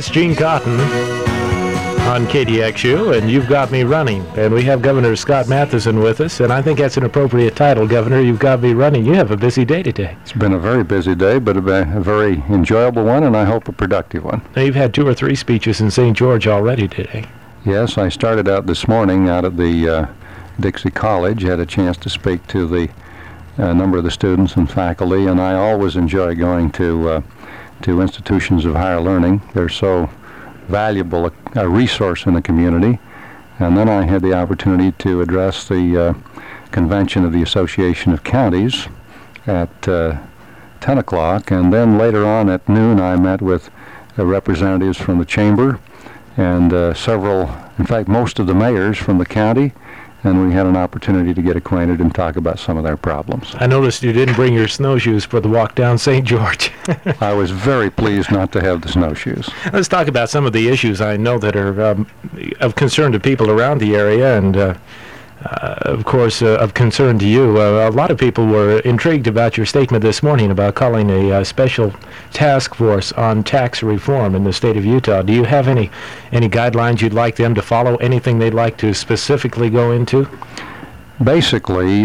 It's Gene Cotton on KDXU, and You've Got Me Running. And we have Governor Scott Matheson with us, and I think that's an appropriate title, Governor. You've got me running. You have a busy day today. It's been a very busy day, but a very enjoyable one, and I hope a productive one. Now, you've had 2 or 3 speeches in St. George already today. Yes, I started out this morning out at the Dixie College, had a chance to speak to the number of the students and faculty, and I always enjoy going to institutions of higher learning. They're so valuable a resource in the community. And then I had the opportunity to address the convention of the Association of Counties at 10 o'clock, and then later on at noon I met with representatives from the chamber and in fact most of the mayors from the county, and we had an opportunity to get acquainted and talk about some of their problems. I noticed you didn't bring your snowshoes for the walk down St. George. I was very pleased not to have the snowshoes. Let's talk about some of the issues I know that are of concern to people around the area, and of course of concern to you. A lot of people were intrigued about your statement this morning about calling a special task force on tax reform in the state of Utah. Do you have any guidelines you'd like them to follow? Anything they'd like to specifically go into? Basically,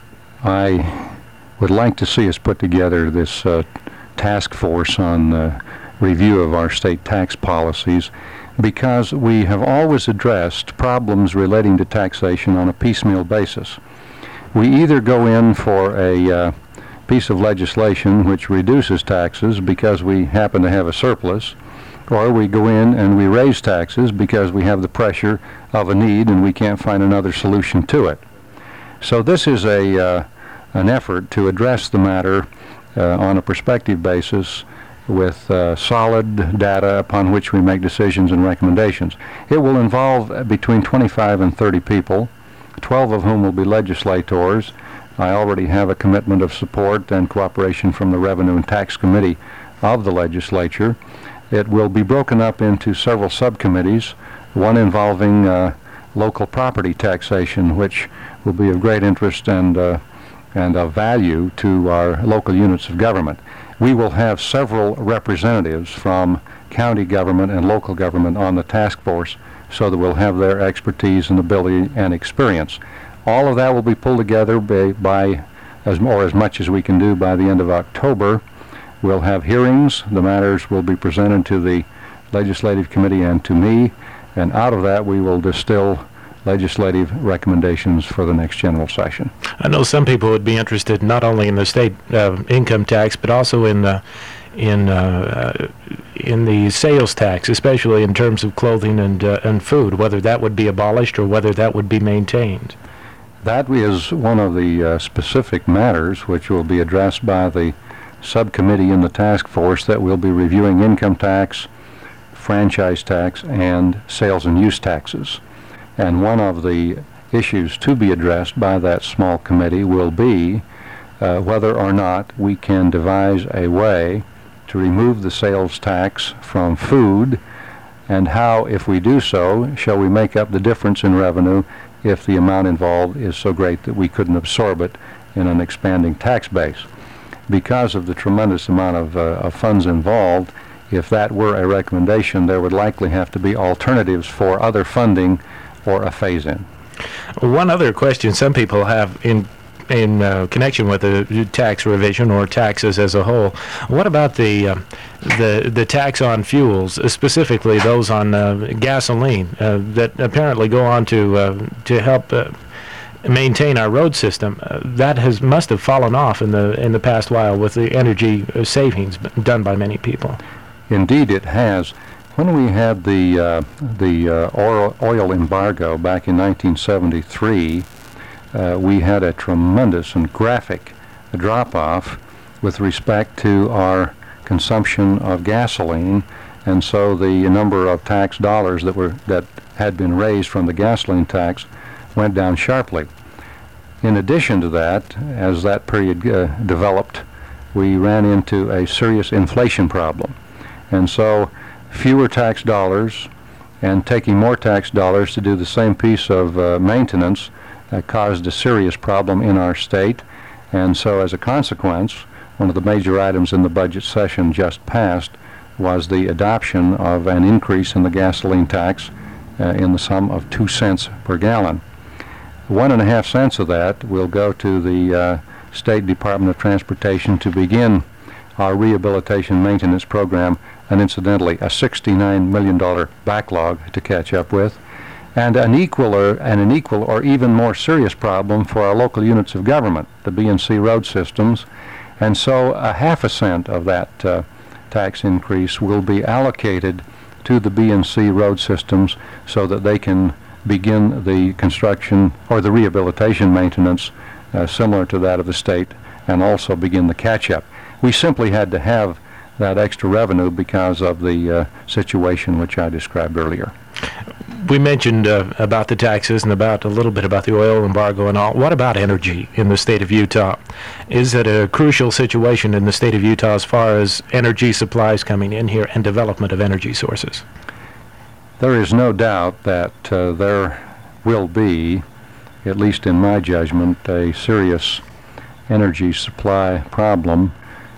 I would like to see us put together this task force on review of our state tax policies, because we have always addressed problems relating to taxation on a piecemeal basis. We either go in for a piece of legislation which reduces taxes because we happen to have a surplus, or we go in and we raise taxes because we have the pressure of a need and we can't find another solution to it. So this is an effort to address the matter on a prospective basis with solid data upon which we make decisions and recommendations. It will involve between 25 and 30 people, 12 of whom will be legislators. I already have a commitment of support and cooperation from the Revenue and Tax Committee of the legislature. It will be broken up into several subcommittees, one involving local property taxation, which will be of great interest and of value to our local units of government. We will have several representatives from county government and local government on the task force, so that we'll have their expertise and ability and experience. All of that will be pulled together by as much as we can do by the end of October. We'll have hearings. The matters will be presented to the Legislative Committee and to me, and out of that we will distill legislative recommendations for the next general session. I know some people would be interested not only in the state income tax, but also in the sales tax, especially in terms of clothing and food, whether that would be abolished or whether that would be maintained. That is one of the specific matters which will be addressed by the subcommittee in the task force that will be reviewing income tax, franchise tax, and sales and use taxes. And one of the issues to be addressed by that small committee will be whether or not we can devise a way to remove the sales tax from food, and how, if we do so, shall we make up the difference in revenue if the amount involved is so great that we couldn't absorb it in an expanding tax base. Because of the tremendous amount of funds involved, if that were a recommendation, there would likely have to be alternatives for other funding or a phase-in. One other question some people have in connection with the tax revision or taxes as a whole: what about the tax on fuels, specifically those on gasoline that apparently go on to help maintain our road system? That must have fallen off in the past while with the energy savings done by many people. Indeed, it has. When we had the oil embargo back in 1973, we had a tremendous and graphic drop-off with respect to our consumption of gasoline, and so the number of tax dollars that had been raised from the gasoline tax went down sharply. In addition to that, as that period developed, we ran into a serious inflation problem, and so fewer tax dollars and taking more tax dollars to do the same piece of maintenance caused a serious problem in our state. And so as a consequence, one of the major items in the budget session just passed was the adoption of an increase in the gasoline tax in the sum of 2 cents per gallon. 1.5 cents of that will go to the State Department of Transportation to begin our rehabilitation maintenance program, and incidentally a $69 million backlog to catch up with, and an equal or even more serious problem for our local units of government, the B&C road systems. And so 0.5 cent of that tax increase will be allocated to the B&C road systems so that they can begin the construction or the rehabilitation maintenance similar to that of the state, and also begin the catch-up. We simply had to have that extra revenue because of the situation which I described earlier. We mentioned about the taxes and about a little bit about the oil embargo and all. What about energy in the state of Utah? Is it a crucial situation in the state of Utah as far as energy supplies coming in here and development of energy sources? There is no doubt that there will be, at least in my judgment, a serious energy supply problem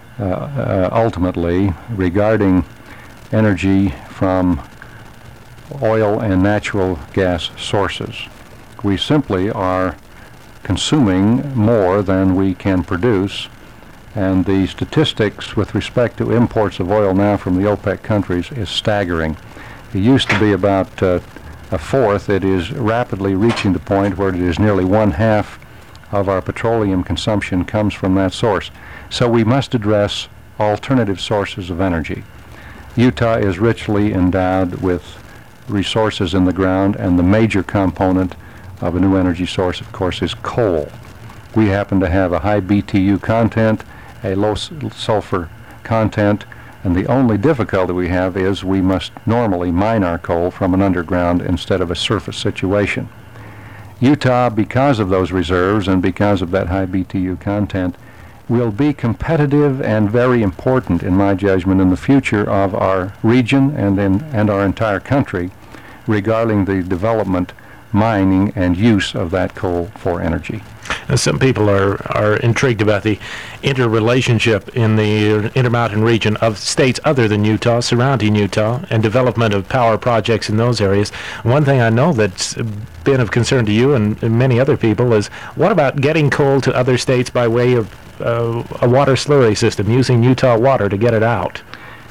ultimately regarding energy from oil and natural gas sources. We simply are consuming more than we can produce, and the statistics with respect to imports of oil now from the OPEC countries is staggering. It used to be about a fourth. It is rapidly reaching the point where it is nearly 1/2 of our petroleum consumption comes from that source. So we must address alternative sources of energy. Utah is richly endowed with resources in the ground, and the major component of a new energy source, of course, is coal. We happen to have a high BTU content, a low sulfur content, and the only difficulty we have is we must normally mine our coal from an underground instead of a surface situation. Utah, because of those reserves and because of that high BTU content, will be competitive and very important, in my judgment, in the future of our region and our entire country regarding the development, mining, and use of that coal for energy. Some people are intrigued about the interrelationship in the Intermountain region of states other than Utah, surrounding Utah, and development of power projects in those areas. One thing I know that's been of concern to you and many other people is, what about getting coal to other states by way of a water slurry system, using Utah water to get it out?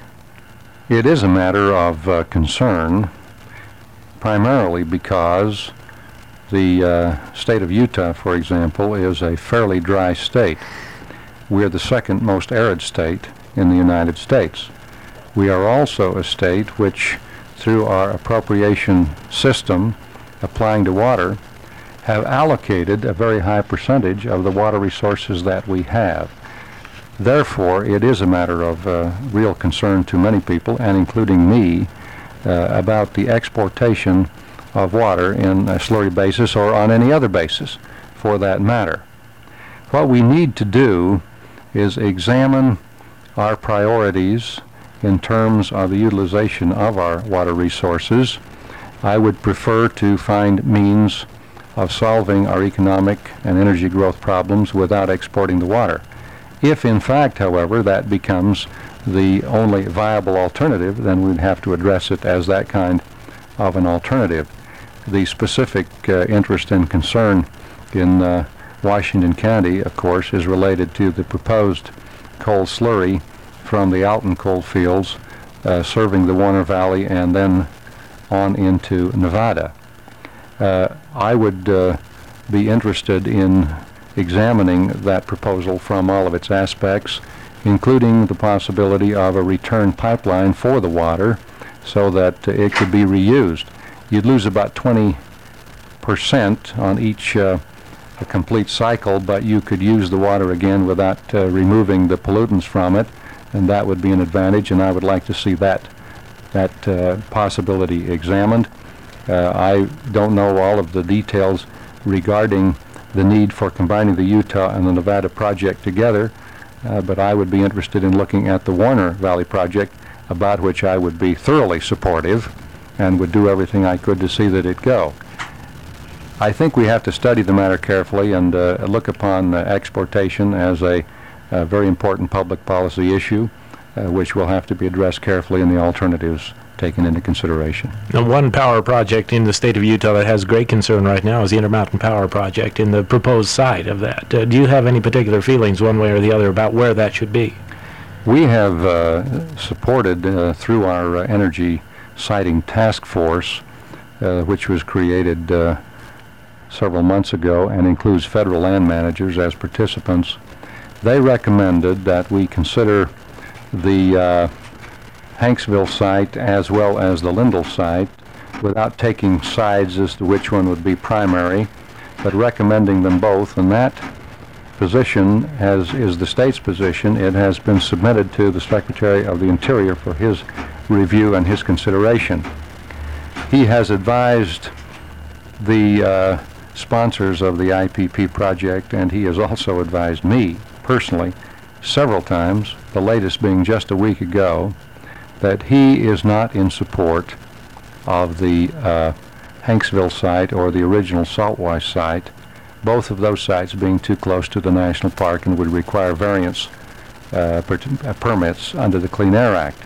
It is a matter of concern, primarily because the state of Utah, for example, is a fairly dry state. We're the second most arid state in the United States. We are also a state which, through our appropriation system applying to water, have allocated a very high percentage of the water resources that we have. Therefore, it is a matter of real concern to many people, and including me, about the exportation of water in a slurry basis or on any other basis for that matter. What we need to do is examine our priorities in terms of the utilization of our water resources. I would prefer to find means of solving our economic and energy growth problems without exporting the water. If in fact, however, that becomes the only viable alternative, then we'd have to address it as that kind of an alternative. The specific interest and concern in Washington County, of course, is related to the proposed coal slurry from the Alton coal fields serving the Warner Valley and then on into Nevada. I would be interested in examining that proposal from all of its aspects, including the possibility of a return pipeline for the water so that it could be reused. You'd lose about 20% on each complete cycle, but you could use the water again without removing the pollutants from it, and that would be an advantage, and I would like to see that possibility examined. I don't know all of the details regarding the need for combining the Utah and the Nevada project together, but I would be interested in looking at the Warner Valley project, about which I would be thoroughly supportive and would do everything I could to see that it go. I think we have to study the matter carefully and look upon exportation as a very important public policy issue. which will have to be addressed carefully and the alternatives taken into consideration. Now, one power project in the state of Utah that has great concern right now is the Intermountain Power Project and the proposed site of that. Do you have any particular feelings one way or the other about where that should be? We have supported through our energy siting task force, which was created several months ago and includes federal land managers as participants. They recommended that we consider the Hanksville site as well as the Lindell site without taking sides as to which one would be primary, but recommending them both. And that position is the state's position. It has been submitted to the Secretary of the Interior for his review and his consideration. He has advised the sponsors of the IPP project, and he has also advised me personally several times, the latest being just a week ago, that he is not in support of the Hanksville site or the original Saltwash site, both of those sites being too close to the national park and would require variance permits under the Clean Air Act.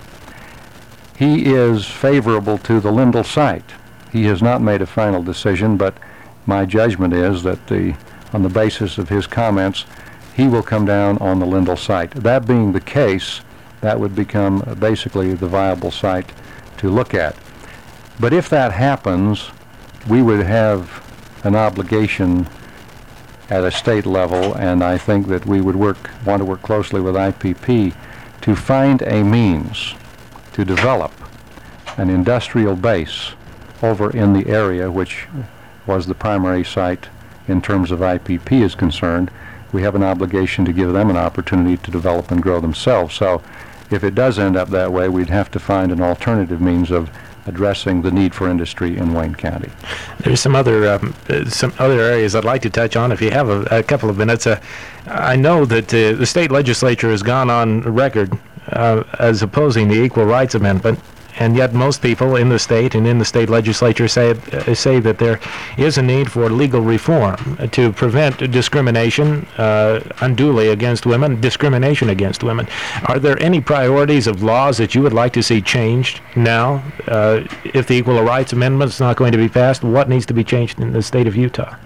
He is favorable to the Lindell site. He has not made a final decision, but my judgment is that on the basis of his comments, he will come down on the Lindell site. That being the case, that would become basically the viable site to look at. But if that happens, we would have an obligation at a state level, and I think that we would want to work closely with IPP to find a means to develop an industrial base over in the area which was the primary site in terms of IPP is concerned. We have an obligation to give them an opportunity to develop and grow themselves. So if it does end up that way, we'd have to find an alternative means of addressing the need for industry in Wayne County. There's some other areas I'd like to touch on if you have a couple of minutes. I know that the state legislature has gone on record as opposing the Equal Rights Amendment, and yet most people in the state and in the state legislature say that there is a need for legal reform to prevent discrimination unduly against women, discrimination against women. Are there any priorities of laws that you would like to see changed now? If the Equal Rights Amendment is not going to be passed, what needs to be changed in the state of Utah?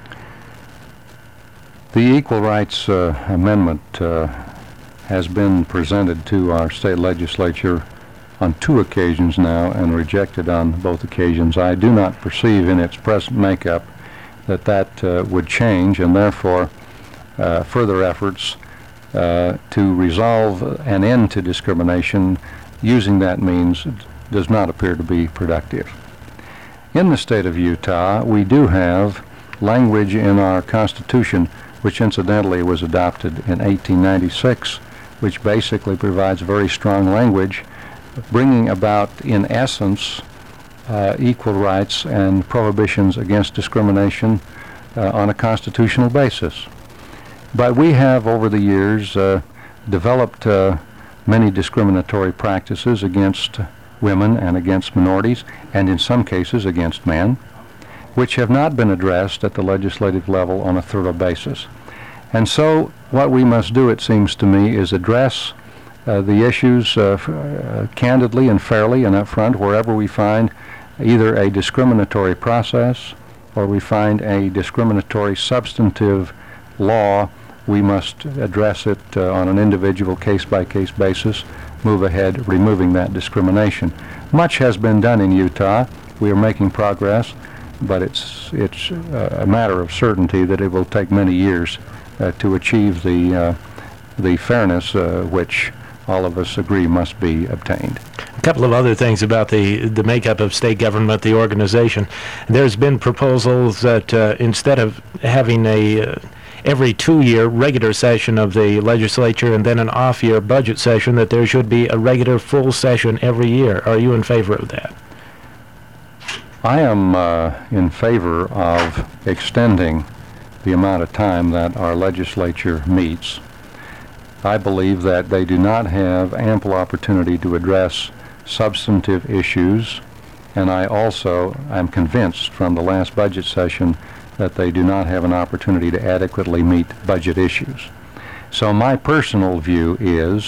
The Equal Rights Amendment has been presented to our state legislature on 2 occasions now and rejected on both occasions. I do not perceive in its present makeup that would change, and therefore further efforts to resolve an end to discrimination using that means does not appear to be productive. In the state of Utah, we do have language in our Constitution, which incidentally was adopted in 1896, which basically provides very strong language bringing about, in essence, equal rights and prohibitions against discrimination on a constitutional basis. But we have, over the years, developed many discriminatory practices against women and against minorities, and in some cases against men, which have not been addressed at the legislative level on a thorough basis. And so what we must do, it seems to me, is address the issues candidly and fairly and up front wherever we find either a discriminatory process or we find a discriminatory substantive law. We must address it on an individual case-by-case basis, move ahead removing that discrimination. Much has been done in Utah. We are making progress, but it's a matter of certainty that it will take many years to achieve the fairness which all of us agree must be obtained. A couple of other things about the makeup of state government, the organization. There's been proposals that instead of having every 2-year regular session of the legislature and then an off-year budget session, that there should be a regular full session every year. Are you in favor of that? I am in favor of extending the amount of time that our legislature meets. I believe that they do not have ample opportunity to address substantive issues, and I also am convinced from the last budget session that they do not have an opportunity to adequately meet budget issues. So my personal view is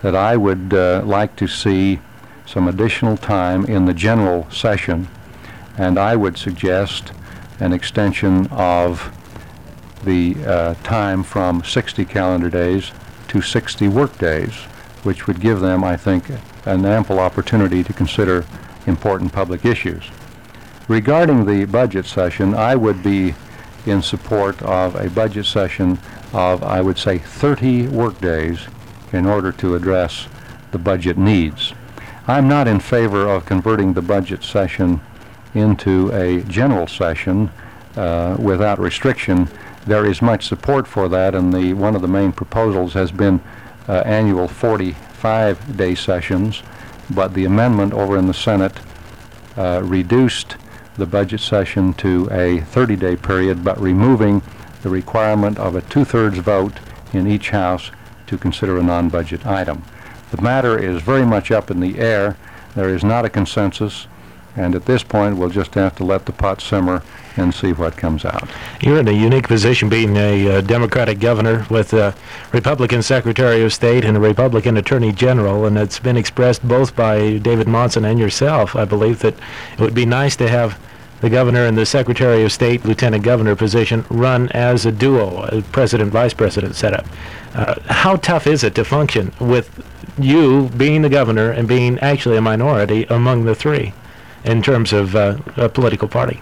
that I would like to see some additional time in the general session, and I would suggest an extension of the time from 60 calendar days to 60 work days, which would give them, I think, an ample opportunity to consider important public issues. Regarding the budget session, I would be in support of a budget session of, I would say, 30 work days in order to address the budget needs. I'm not in favor of converting the budget session into a general session without restriction. There is much support for that, and one of the main proposals has been annual 45-day sessions, but the amendment over in the Senate reduced the budget session to a 30-day period, but removing the requirement of a 2/3 vote in each House to consider a non-budget item. The matter is very much up in the air. There is not a consensus, and at this point we'll just have to let the pot simmer and see what comes out. You're in a unique position being a Democratic governor with a Republican Secretary of State and a Republican Attorney General, and it's been expressed both by David Monson and yourself, I believe, that it would be nice to have the governor and the Secretary of State, Lieutenant Governor position run as a duo, a President-Vice President setup. How tough is it to function with you being the governor and being actually a minority among the three in terms of a political party?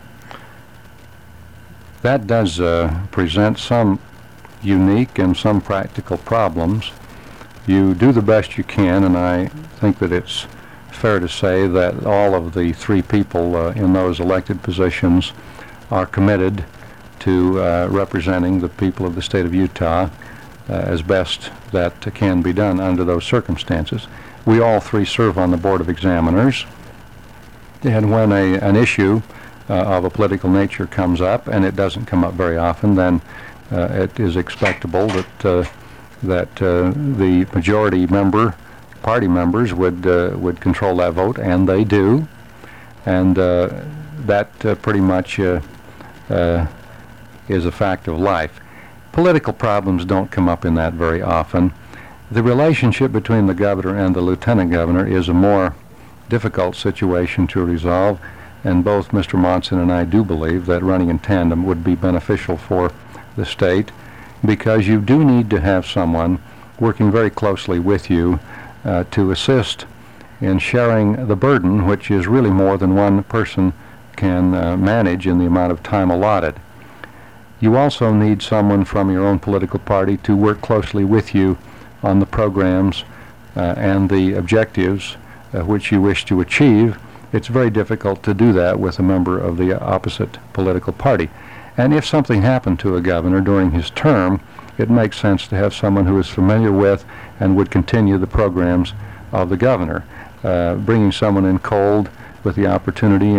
That does present some unique and some practical problems. You do the best you can, and I think that it's fair to say that all of the three people in those elected positions are committed to representing the people of the state of Utah as best that can be done under those circumstances. We all three serve on the Board of Examiners, and when an issue of a political nature comes up, and it doesn't come up very often, then it is expectable that the majority party members would control that vote, and they do, and that pretty much is a fact of life. Political problems don't come up in that very often. The relationship between the governor and the lieutenant governor is a more difficult situation to resolve, and both Mr. Monson and I do believe that running in tandem would be beneficial for the state, because you do need to have someone working very closely with you to assist in sharing the burden, which is really more than one person can manage in the amount of time allotted. You also need someone from your own political party to work closely with you on the programs and the objectives which you wish to achieve. It's very difficult to do that with a member of the opposite political party. And if something happened to a governor during his term, it makes sense to have someone who is familiar with and would continue the programs of the governor. Bringing someone in cold with the opportunity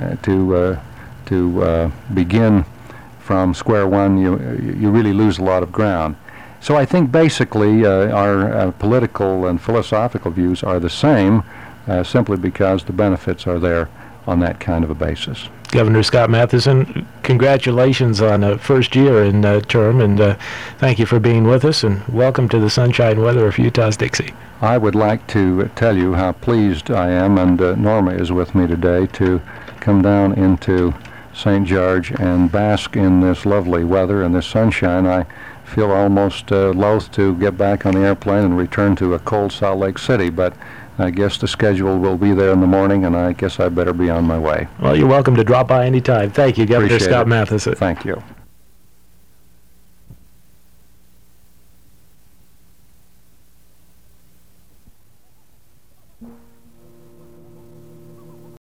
to begin from square one, you really lose a lot of ground. So I think basically our political and philosophical views are the same, simply because the benefits are there on that kind of a basis. Governor Scott Matheson, congratulations on a first year in term, and thank you for being with us, and welcome to the sunshine weather of Utah's Dixie. I would like to tell you how pleased I am, and Norma is with me today, to come down into St. George and bask in this lovely weather and this sunshine. I feel almost loath to get back on the airplane and return to a cold Salt Lake City, but I guess the schedule will be there in the morning, and I guess I better be on my way. Well, you're welcome to drop by anytime. Thank you, Governor Scott Matheson. Thank you.